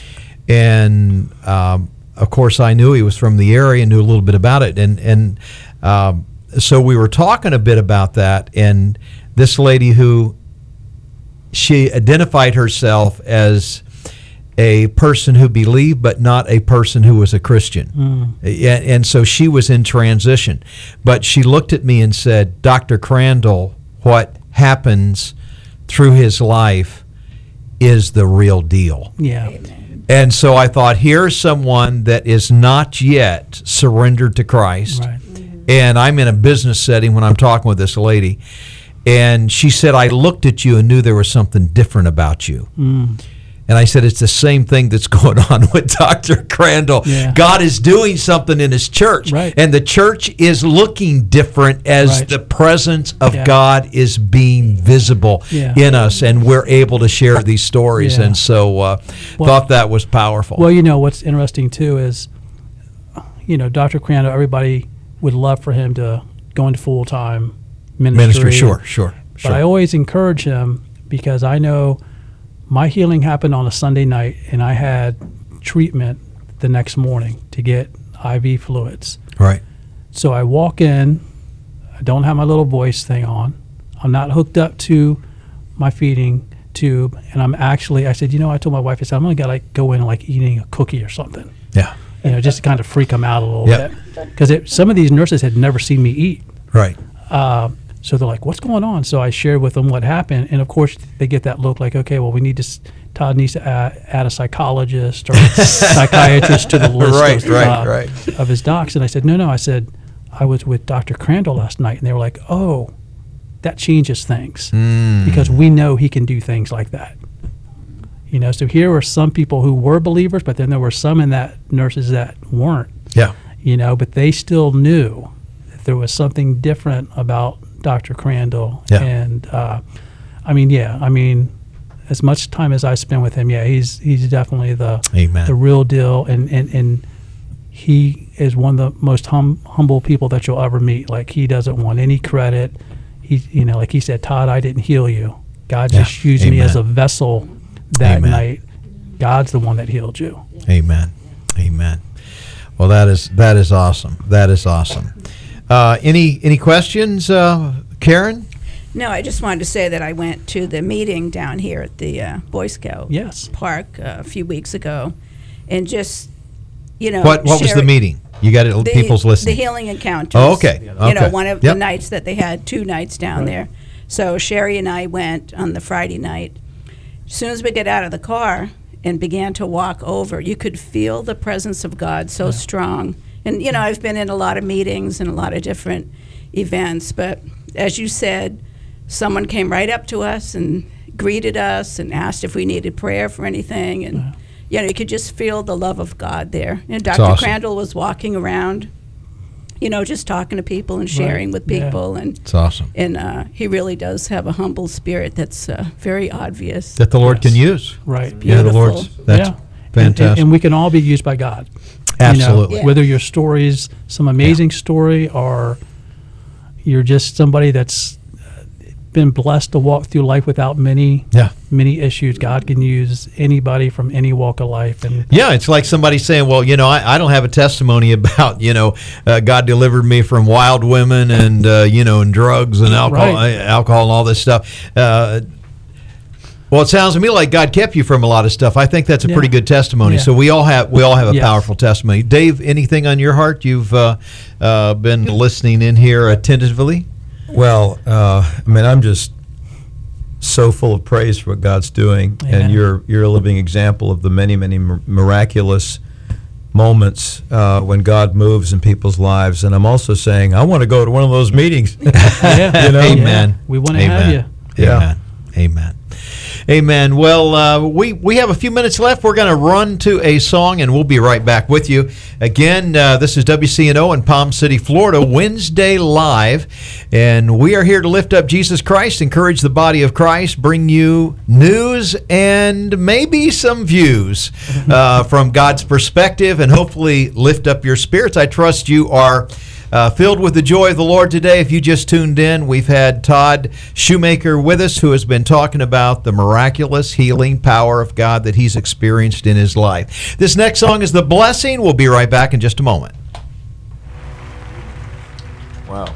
and um, of course I knew he was from the area and knew a little bit about it, and and um, so we were talking a bit about that, and this lady who she identified herself as a person who believed but not a person who was a Christian. Mm. Yeah, and so she was in transition. But she looked at me and said, Doctor Crandall, what happens through his life is the real deal. Yeah. And so I thought, here's someone that is not yet surrendered to Christ. Right. And I'm in a business setting when I'm talking with this lady. And she said, I looked at you and knew there was something different about you. Mm. And I said, it's the same thing that's going on with Doctor Crandall. Yeah. God is doing something in his church. Right. And the church is looking different as Right. the presence of Yeah. God is being visible Yeah. in us. And we're able to share these stories. Yeah. And so uh, Well- thought that was powerful. Well, you know, what's interesting too is, you know, Doctor Crandall, everybody would love for him to go into full-time ministry. Ministry, sure, sure, But sure. I always encourage him because I know my healing happened on a Sunday night and I had treatment the next morning to get I V fluids. Right. So I walk in, I don't have my little voice thing on. I'm not hooked up to my feeding tube. And I'm actually, I said, you know, I told my wife, I said, I'm going to like go in like eating a cookie or something, Yeah. you know, just to kind of freak them out a little Yep. bit. Because some of these nurses had never seen me eat. Right. Uh, so they're like, what's going on? So I shared with them what happened. And of course, they get that look like, okay, well, we need to, s- Todd needs to add, add a psychologist or a psychiatrist to the list Right, of, right, uh, right. of his docs. And I said, no, no. I said, I was with Doctor Crandall last night. And they were like, oh, that changes things Mm. because we know he can do things like that. You know, so here were some people who were believers, but then there were some in that nurses that weren't. Yeah. You know, but they still knew that there was something different about Doctor Crandall. Yeah. And uh, I mean, yeah, I mean, as much time as I spend with him, yeah, he's he's definitely the Amen. the real deal, and and and he is one of the most hum, humble people that you'll ever meet. Like he doesn't want any credit. He, you know, like he said, Todd, I didn't heal you. God Yeah. just used me Amen. as a vessel that Amen. night. God's the one that healed you. Amen. Amen. Well, that is that is awesome. That is awesome. Uh, any any questions, uh, Karen? No, I just wanted to say that I went to the meeting down here at the uh, Boy Scout Yes. Park uh, a few weeks ago, and just, you know, What what was the sharing- meeting? You got it. The- People's listening. The healing encounters. Oh, okay. You Okay. know, one of Yep. the nights that they had, two nights down Right. there. So Sherry and I went on the Friday night. As soon as we get out of the car, and began to walk over, you could feel the presence of God so strong. And, you know, I've been in a lot of meetings and a lot of different events, but as you said, someone came right up to us and greeted us and asked if we needed prayer for anything. And, Yeah. you know, you could just feel the love of God there. And Doctor awesome. Crandall was walking around, you know, just talking to people and sharing with Yeah. people. And It's awesome. and uh, he really does have a humble spirit that's uh, very obvious. That the Lord Yes. can use. Right. Yeah, the Beautiful. Lord's, that's yeah. And- fantastic. And, and we can all be used by God. Absolutely. You know, whether your story is some amazing story or you're just somebody that's uh, been blessed to walk through life without many Yeah. many issues, God can use anybody from any walk of life. And Yeah, it's like somebody saying, well, you know, I, I don't have a testimony about, you know, uh, God delivered me from wild women and, uh, you know, and drugs and alcohol, Right. uh, alcohol and all this stuff. Uh, well, it sounds to me like God kept you from a lot of stuff. I think that's a Yeah. pretty good testimony. Yeah. So we all have we all have a Yes. powerful testimony. Dave, anything on your heart? You've uh, uh, been listening in here attentively. Well, uh, I mean, I'm just so full of praise for what God's doing, Amen. and you're you're a living example of the many, many mir- miraculous moments uh, when God moves in people's lives. And I'm also saying, I want to go to one of those meetings. yeah, You know? Amen. yeah, we want to Amen. have you. Yeah. Amen. Amen. Amen. Well, uh, we, we have a few minutes left. We're going to run to a song, and we'll be right back with you. Again, uh, this is W C N O in Palm City, Florida, Wednesday Live. And we are here to lift up Jesus Christ, encourage the body of Christ, bring you news and maybe some views uh, from God's perspective, and hopefully lift up your spirits. I trust you are Uh, filled with the joy of the Lord today. If you just tuned in, we've had Todd Shoemaker with us, who has been talking about the miraculous healing power of God that he's experienced in his life. This next song is The Blessing. We'll be right back in just a moment. Wow.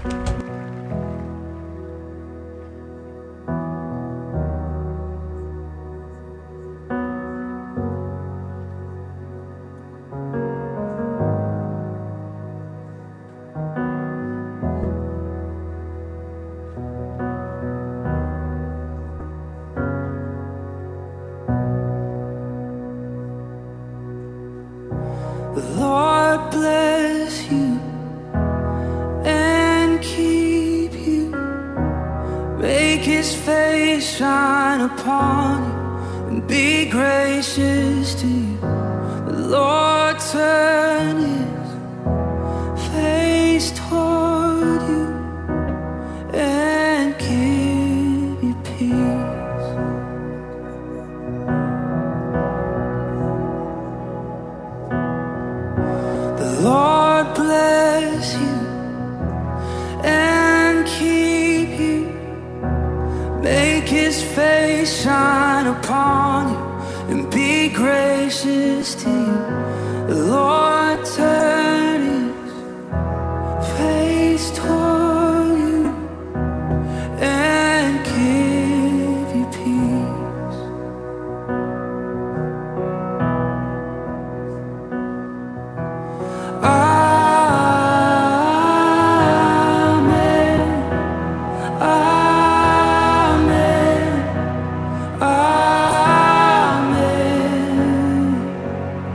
The Lord bless you and keep you. Make his face shine upon you and be gracious to you. The Lord turn his face toward you and give you peace. The Lord bless you and keep you. Make his face shine upon you and be gracious to you. The Lord turn his face toward you and give you peace. Amen. Amen. Amen.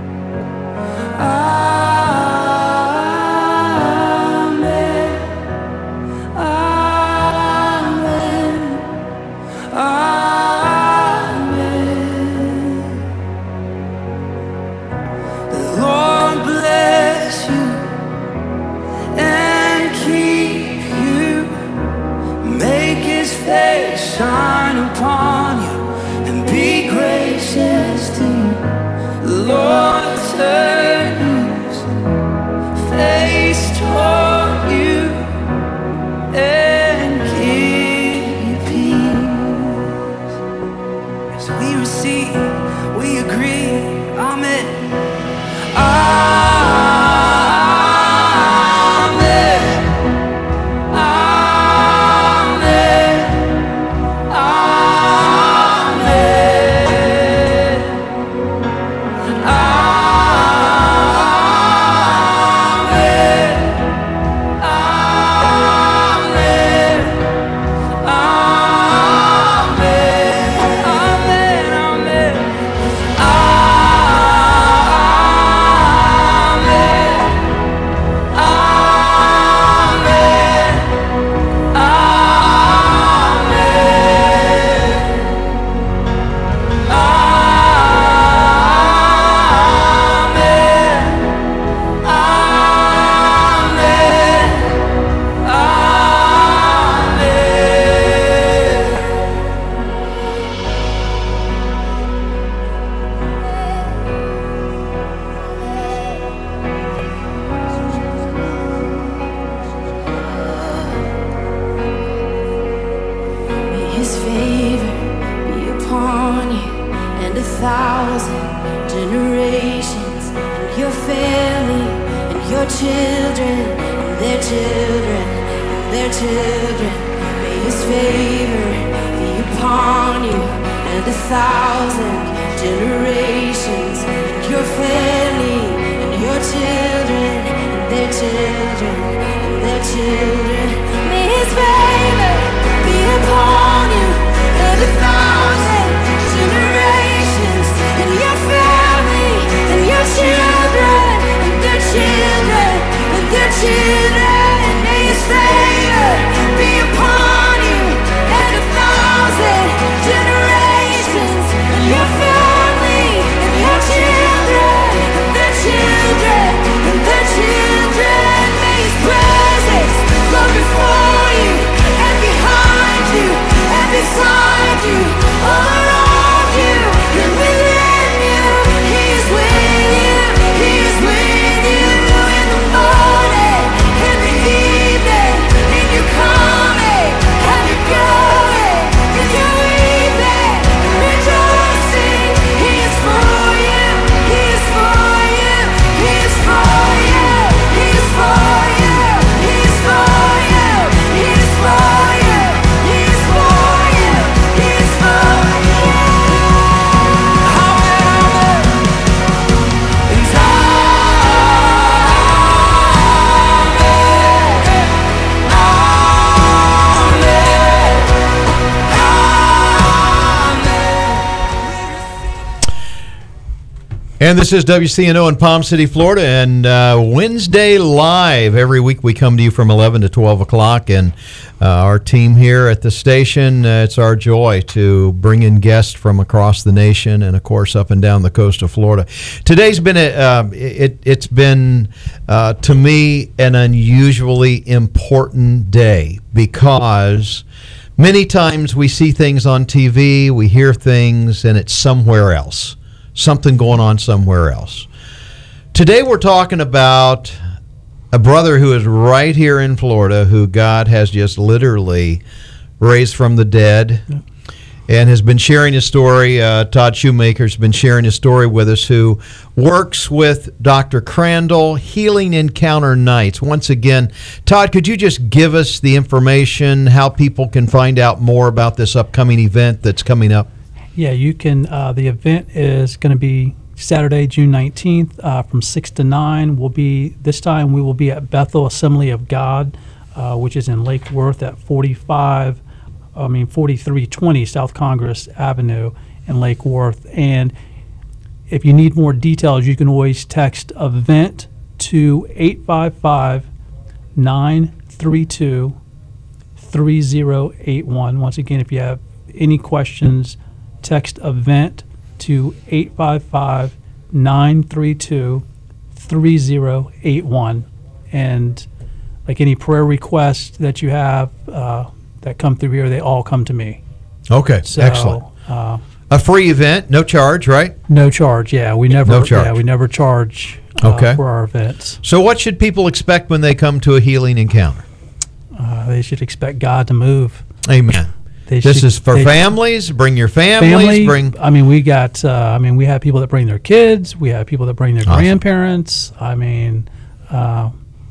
children and their children and their children. May His favor be upon you and a thousand generations, and your family and your children and their children and their children. May His favor be upon you and a thousand generations, and your family and your children and their children and their children. May His favor be upon you and a thousand generations, and your family and your children and their children and their children. May His presence go before you and behind you and beside you, all around you and within you. He is with you. He is with you in the morning, in the evening, in your coming and your going, in your weeping and rejoicing. He is for you. He is for you. He is for you. He is for you. He is for you. He is for you. He is for you. He is for you. Amen. And And this is W C N O in Palm City, Florida, and uh, Wednesday Live. Every week we come to you from eleven to twelve o'clock, and uh, our team here at the station, uh, it's our joy to bring in guests from across the nation and, of course, up and down the coast of Florida. Today's been, a, uh, it, it's been, uh, to me, an unusually important day because many times we see things on T V, we hear things, and it's somewhere else. Something going on somewhere else. Today we're talking about a brother who is right here in Florida who God has just literally raised from the dead, yeah, and has been sharing his story. Uh, Todd Shoemaker has been sharing his story with us, who works with Doctor Crandall, Healing Encounter Nights. Once again, Todd, could you just give us the information, how people can find out more about this upcoming event that's coming up? Yeah, you can. Uh, the event is going to be Saturday, June nineteenth, uh, from six to nine. We'll be this time. We will be at Bethel Assembly of God, uh, which is in Lake Worth at forty-five, I mean forty-three twenty South Congress Avenue in Lake Worth. And if you need more details, you can always text event to eight five five, nine three two, three zero eight one. Once again, if you have any questions, text event to eight five five, nine three two, three zero eight one. And like any prayer requests that you have uh, that come through here, they all come to me. Okay, So, excellent. Uh, A free event, no charge, right? no charge. Yeah, we never. No charge. Yeah, we never charge uh, Okay. for our events. So what should people expect when they come to a healing encounter? Uh, they should expect God to move. Amen. They This should- is for they- families. Bring your families. Family. Bring. I mean, we got. Uh, I mean, we have people that bring their kids. We have people that bring their Awesome. grandparents. I mean, uh,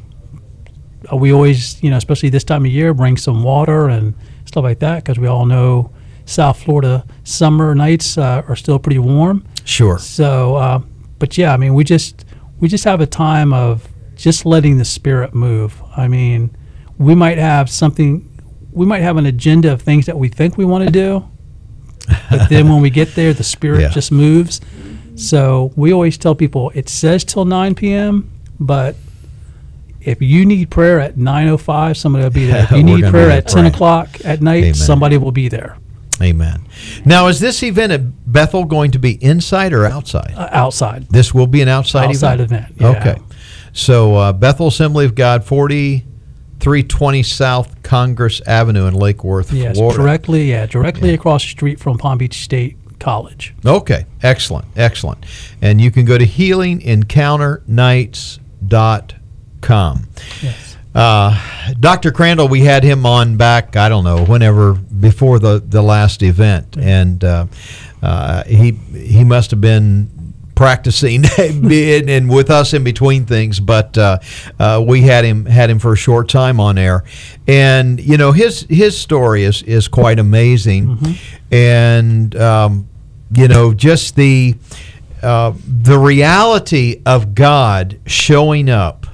we always, you know, especially this time of year, bring some water and stuff like that because we all know South Florida summer nights uh, are still pretty warm. Sure. So, uh, but yeah, I mean, we just we just have a time of just letting the Spirit move. I mean, we might have something. We might have an agenda of things that we think we want to do, but then when we get there, the Spirit Yeah. just moves. So we always tell people it says till nine p.m., but if you need prayer at nine oh five, somebody will be there. If you We're need gonna prayer be at there ten praying. o'clock at night, Amen. somebody will be there. Amen. Now, is this event at Bethel going to be inside or outside? Uh, outside. This will be an outside, Outside event. event, yeah. Okay. So uh, Bethel Assembly of God, forty-three twenty South Congress Avenue in Lake Worth, Yes, Florida. directly, yeah, directly across the street from Palm Beach State College. Okay, excellent, excellent. And you can go to healing encounter nights dot com. Yes. Uh, Doctor Crandall, we had him on back, I don't know, whenever, before the, the last event. And uh, uh, he he must have been practicing and, and with us in between things, but uh, uh, we had him had him for a short time on air, and you know his his story is is quite amazing, mm-hmm. and um, you know just the uh, the reality of God showing up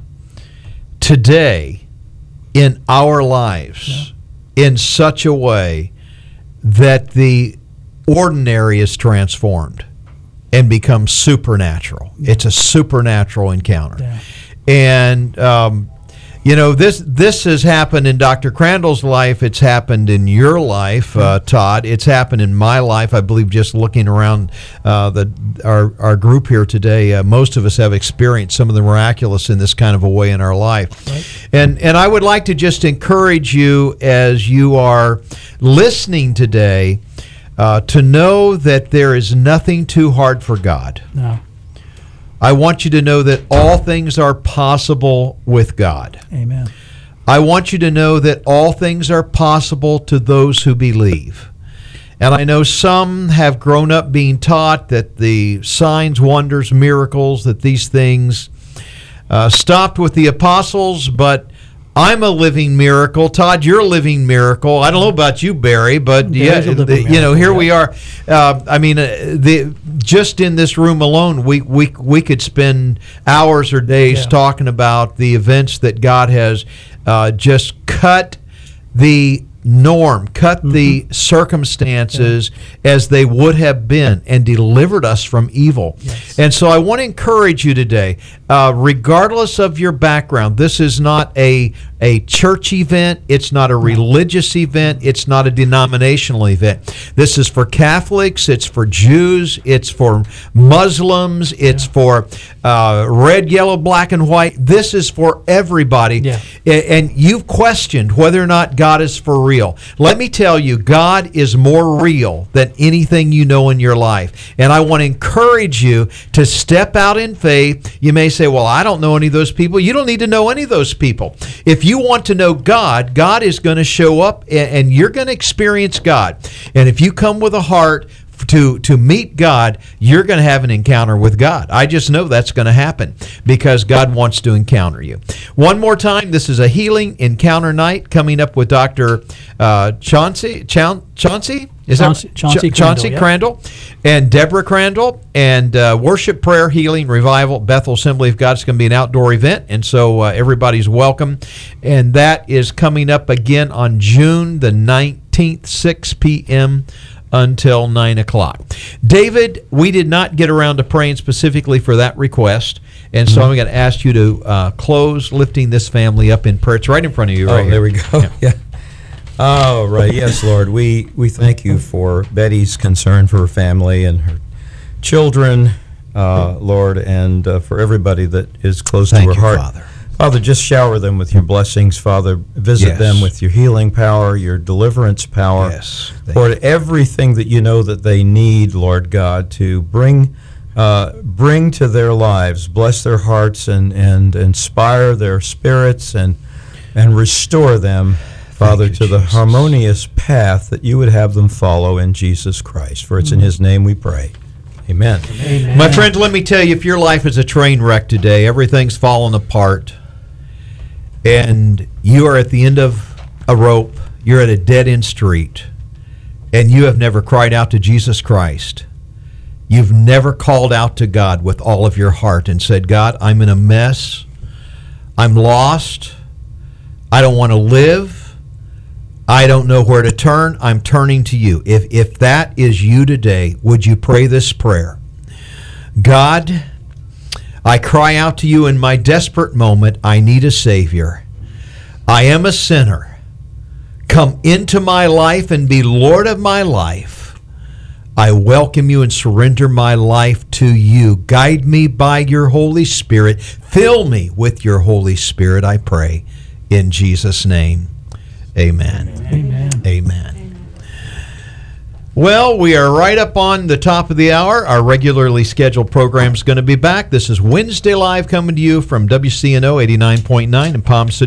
today in our lives yeah. in such a way that the ordinary is transformed and becomes supernatural. Yeah. It's a supernatural encounter. Yeah. And, um, you know, this this has happened in Doctor Crandall's life. It's happened in your life, uh, Todd. It's happened in my life. I believe just looking around uh, the our, our group here today, uh, most of us have experienced some of the miraculous in this kind of a way in our life. Right. And, and I would like to just encourage you as you are listening today Uh, to know that there is nothing too hard for God. No. I want you to know that all things are possible with God. Amen. I want you to know that all things are possible to those who believe. And I know some have grown up being taught that the signs, wonders, miracles, that these things uh, stopped with the apostles, but I'm a living miracle. Todd, you're a living miracle. I don't know about you, Barry, but yeah, the, you know, here we are. Uh, I mean, uh, the just in this room alone, we we we could spend hours or days yeah. talking about the events that God has uh, just cut the norm, cut mm-hmm. the circumstances yeah. as they would have been, and delivered us from evil. Yes. And so I want to encourage you today, uh, regardless of your background, this is not a a church event. It's not a religious event. It's not a denominational event. This is for Catholics. It's for Jews. It's for Muslims. It's yeah. for uh, red, yellow, black, and white. This is for everybody. Yeah. And you've questioned whether or not God is for real. Let me tell you, God is more real than anything you know in your life. And I want to encourage you to step out in faith. You may say, well, I don't know any of those people. You don't need to know any of those people. If you want to know God, God is going to show up and you're going to experience God. And if you come with a heart to to meet God, you're going to have an encounter with God. I just know that's going to happen because God wants to encounter you. One more time, this is a healing encounter night coming up with Doctor Uh, Chauncey, Chaun- Chauncey? Is Chauncey, that Chauncey, Ch- Chauncey Crandall, Crandall and Deborah Crandall, and uh, worship, prayer, healing, revival, Bethel Assembly of God. It's going to be an outdoor event, and so uh, everybody's welcome. And that is coming up again on June the nineteenth, six p.m. until nine o'clock. David, we did not get around to praying specifically for that request, and so mm-hmm. I'm going to ask you to uh, close lifting this family up in prayer. It's right in front of you. Right oh, here. There we go. Yeah. yeah. Oh, right. Yes, Lord. We, we thank you for Betty's concern for her family and her children, uh, Lord, and uh, for everybody that is close thank to her you, heart. Father. Father, just shower them with your blessings, Father. Visit yes. them with your healing power, your deliverance power. Yes. Lord, you. everything that you know that they need, Lord God, to bring uh, bring to their lives, bless their hearts and, and inspire their spirits and and restore them, Father, you, to Jesus. the harmonious path that you would have them follow in Jesus Christ. For it's in his name we pray. Amen. Amen. My friend, let me tell you, if your life is a train wreck today, everything's fallen apart, and you are at the end of a rope, you're at a dead-end street, and you have never cried out to Jesus Christ, you've never called out to God with all of your heart and said, God, I'm in a mess, I'm lost, I don't want to live, I don't know where to turn, I'm turning to you. If if that is you today, would you pray this prayer? God, I cry out to you in my desperate moment, I need a Savior. I am a sinner. Come into my life and be Lord of my life. I welcome you and surrender my life to you. Guide me by your Holy Spirit. Fill me with your Holy Spirit, I pray. In Jesus' name. Amen. Amen. Amen. Well, we are right up on the top of the hour. Our regularly scheduled program is going to be back. This is Wednesday Live coming to you from W C N O eighty-nine point nine in Palm City.